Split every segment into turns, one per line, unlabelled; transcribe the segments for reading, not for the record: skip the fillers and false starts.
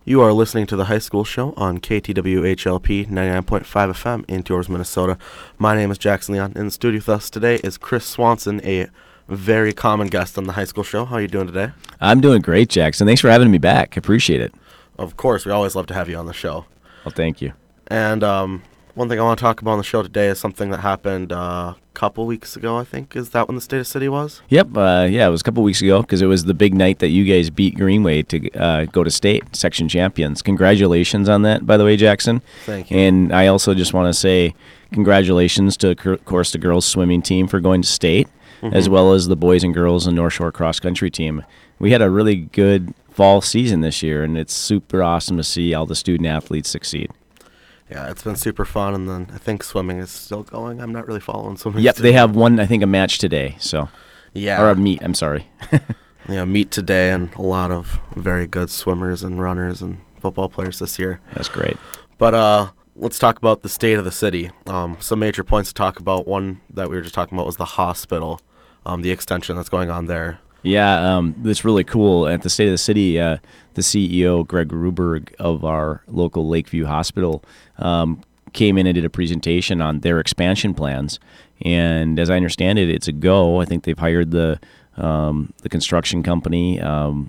You are listening to the High School Show on KTWHLP 99.5 FM in Tours, Minnesota. My name is Jackson Leon. In the studio with us today is Chris Swanson, a very common guest on the High School Show. How are you doing today?
I'm doing great, Jackson. Thanks for having me back. I appreciate it.
Of course, we always love to have you on the show.
Well, thank you.
And one thing I want to talk about on the show today is something that happened a couple weeks ago, I think. Is that when the State of City was?
Yep. It was a couple weeks ago because it was the big night that you guys beat Greenway to go to state section champions. Congratulations on that, by the way, Jackson.
Thank you.
And I also just want to say congratulations to, of course, the girls swimming team for going to state, as well as the boys and girls and North Shore cross country team. We had a really good fall season this year, and it's super awesome to see all the student athletes succeed.
Yeah, it's been super fun, and then I think swimming is still going. I'm not really following swimming.
Yep, they have a match today, so.
Yeah.
Or a meet, I'm sorry.
Yeah, meet today, and a lot of very good swimmers and runners and football players this year.
That's great.
But let's talk about the state of the city. Some major points to talk about. One that we were just talking about was the hospital, the extension that's going on there.
Yeah, that's really cool. At the State of the City, the CEO, Greg Ruberg of our local Lakeview Hospital, came in and did a presentation on their expansion plans. And as I understand it, it's a go. I think they've hired the construction company,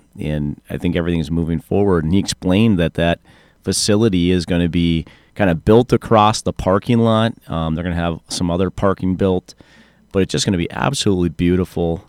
and I think everything's moving forward. And he explained that facility is going to be kind of built across the parking lot. They're going to have some other parking built, but it's just going to be absolutely beautiful.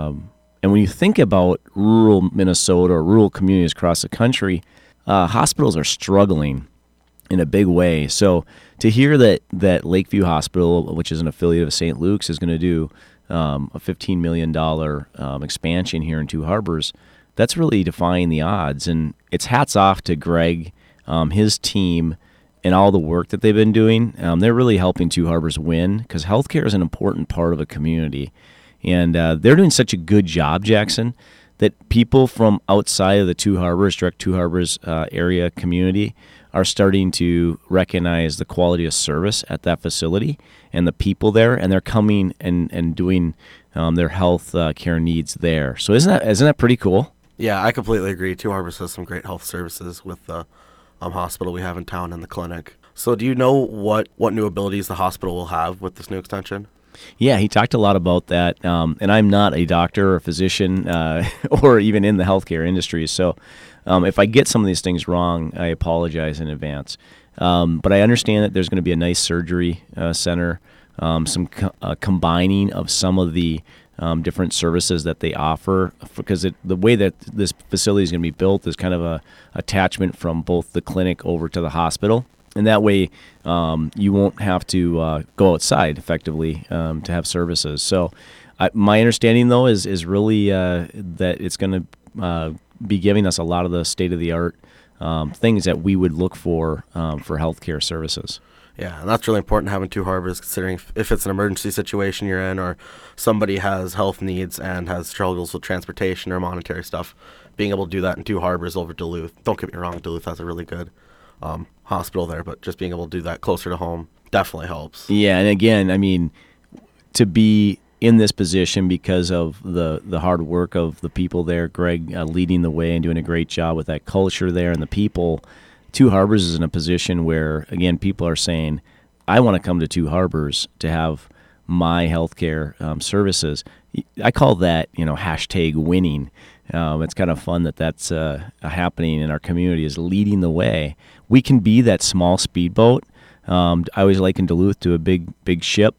And when you think about rural Minnesota or rural communities across the country, hospitals are struggling in a big way. So to hear that Lakeview Hospital, which is an affiliate of St. Luke's, is going to do a $15 million expansion here in Two Harbors, that's really defying the odds. And it's hats off to Greg, his team, and all the work that they've been doing. They're really helping Two Harbors win because healthcare is an important part of a community. And they're doing such a good job, Jackson, that people from outside of the direct Two Harbors area community are starting to recognize the quality of service at that facility and the people there, and they're coming and doing their health care needs there. So isn't that pretty cool?
Yeah, I completely agree. Two Harbors has some great health services with the hospital we have in town and the clinic. So do you know what new abilities the hospital will have with this new extension?
Yeah, he talked a lot about that, and I'm not a doctor or a physician or even in the healthcare industry, so if I get some of these things wrong, I apologize in advance. But I understand that there's going to be a nice surgery center, some combining of some of the different services that they offer, because the way that this facility is going to be built is kind of a attachment from both the clinic over to the hospital. And that way, you won't have to go outside effectively to have services. So, my understanding though is really that it's going to be giving us a lot of the state-of-the-art things that we would look for healthcare services.
Yeah, and that's really important having Two Harbors, considering if it's an emergency situation you're in, or somebody has health needs and has struggles with transportation or monetary stuff. Being able to do that in Two Harbors over Duluth. Don't get me wrong, Duluth has a really good hospital there, but just being able to do that closer to home definitely helps.
Yeah, and again, I mean, to be in this position because of the hard work of the people there, Greg leading the way and doing a great job with that culture there and the people, Two Harbors is in a position where, again, people are saying, I want to come to Two Harbors to have my healthcare services. I call that, hashtag winning. It's kind of fun that's happening in our community, is leading the way. We can be that small speedboat. I always liken Duluth to a big ship,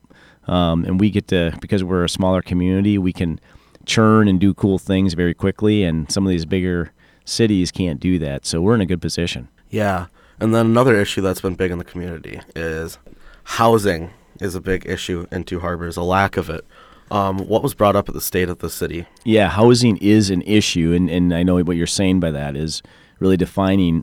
and we get to, because we're a smaller community, we can churn and do cool things very quickly, and some of these bigger cities can't do that. So we're in a good position.
Yeah, and then another issue that's been big in the community is housing is a big issue in Two Harbors, a lack of it. What was brought up at the State of the City? Yeah,
housing is an issue, and I know what you're saying by that is really defining,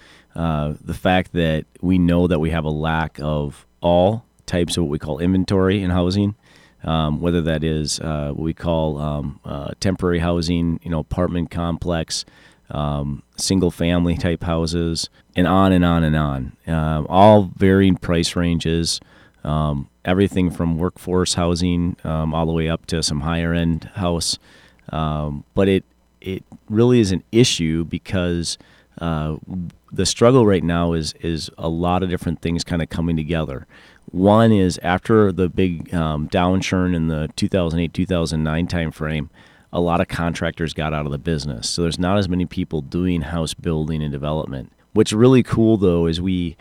the fact that we know that we have a lack of all types of what we call inventory in housing, whether that is what we call temporary housing, apartment complex, single-family type houses, and on and on and on. All varying price ranges. Everything from workforce housing all the way up to some higher end house, but it really is an issue because The struggle right now is a lot of different things kind of coming together. One is after the big downturn in the 2008-2009 timeframe, a lot of contractors got out of the business. So there's not as many people doing house building and development. What's really cool, though, is we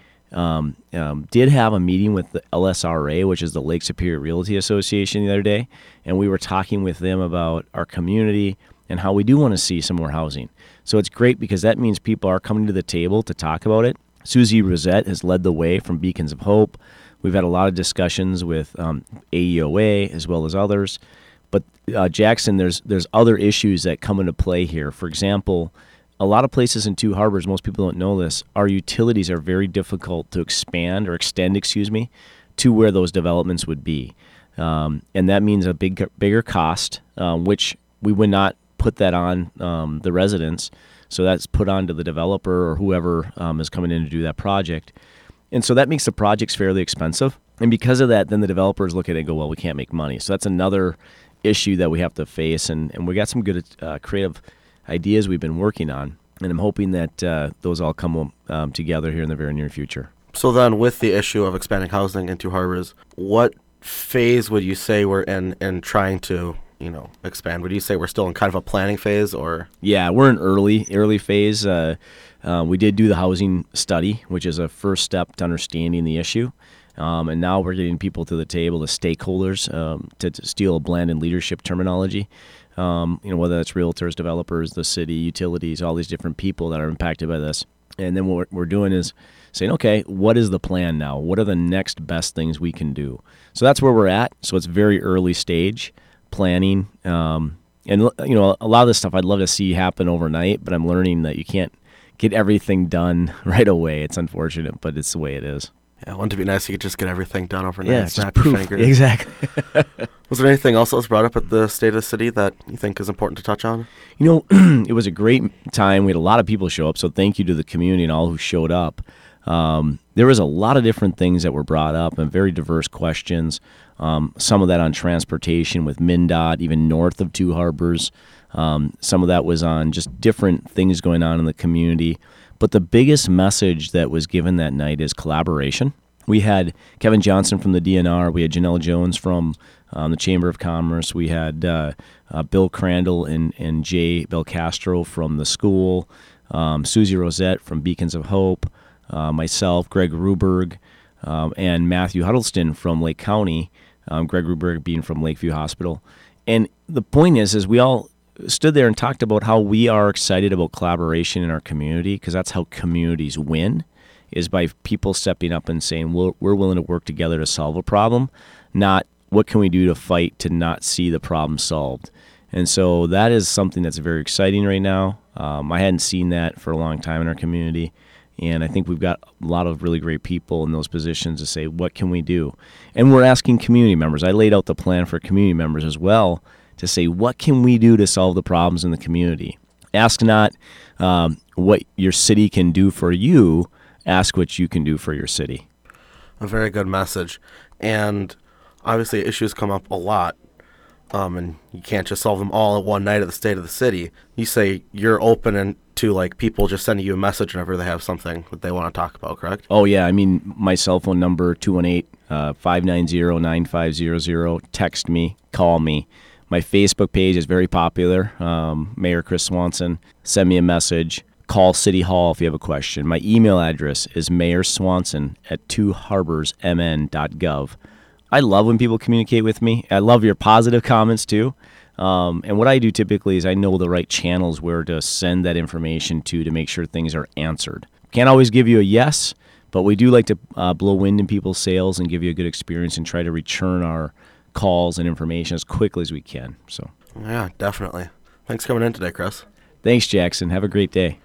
did have a meeting with the LSRA, which is the Lake Superior Realty Association, the other day, and we were talking with them about our community and how we do want to see some more housing. So it's great because that means people are coming to the table to talk about it. Susie Rosette has led the way from Beacons of Hope. We've had a lot of discussions with AEOA as well as others. But Jackson, there's other issues that come into play here. For example, a lot of places in Two Harbors, most people don't know this, our utilities are very difficult to extend, to where those developments would be. And that means a bigger cost, which we would not put that on the residents. So that's put onto the developer or whoever is coming in to do that project. And so that makes the projects fairly expensive. And because of that, then the developers look at it and go, well, we can't make money. So that's another issue that we have to face. And we got some good creative ideas we've been working on. And I'm hoping that those all come together here in the very near future.
So then with the issue of expanding housing in Two Harbors, what phase would you say we're in trying to expand? Would you say we're still in kind of a planning phase, or?
Yeah, we're in early phase. We did do the housing study, which is a first step to understanding the issue. And now we're getting people to the table, the stakeholders, to steal a blend in leadership terminology. Whether that's realtors, developers, the city, utilities, all these different people that are impacted by this. And then what we're doing is saying, okay, what is the plan now? What are the next best things we can do? So that's where we're at. So it's very early stage planning. And a lot of this stuff I'd love to see happen overnight, but I'm learning that you can't get everything done right away. It's unfortunate, but it's the way it is.
Yeah, wouldn't it be nice if you could just get everything done overnight?
Yeah,
snap
just
your
poof.
fingers.
Exactly.
Was there anything else that was brought up at the State of the City that you think is important to touch on?
It was a great time. We had a lot of people show up, so thank you to the community and all who showed up. There was a lot of different things that were brought up and very diverse questions. Some of that on transportation with MnDOT, even north of Two Harbors. Some of that was on just different things going on in the community. But the biggest message that was given that night is collaboration. We had Kevin Johnson from the DNR. We had Janelle Jones from the Chamber of Commerce. We had Bill Crandall and Jay Belcastro from the school, Susie Rosette from Beacons of Hope, myself, Greg Ruberg, and Matthew Huddleston from Lake County, Greg Ruberg being from Lakeview Hospital. And the point is we all stood there and talked about how we are excited about collaboration in our community, because that's how communities win, is by people stepping up and saying, we're willing to work together to solve a problem, not what can we do to fight to not see the problem solved. And so that is something that's very exciting right now. I hadn't seen that for a long time in our community. And I think we've got a lot of really great people in those positions to say, what can we do? And we're asking community members. I laid out the plan for community members as well to say, what can we do to solve the problems in the community? Ask not what your city can do for you. Ask what you can do for your city.
A very good message. And obviously issues come up a lot. And you can't just solve them all at one night at the State of the City. You say you're open to people just sending you a message whenever they have something that they want to talk about, correct?
Oh, yeah. I mean, my cell phone number, 218-590-9500. Text me, call me. My Facebook page is very popular, Mayor Chris Swanson. Send me a message. Call City Hall if you have a question. My email address is mayorswanson@twoharborsmn.gov. I love when people communicate with me. I love your positive comments, too. And what I do typically is I know the right channels where to send that information to make sure things are answered. Can't always give you a yes, but we do like to blow wind in people's sails and give you a good experience and try to return our calls and information as quickly as we can. So,
yeah, definitely. Thanks for coming in today, Chris.
Thanks, Jackson. Have a great day.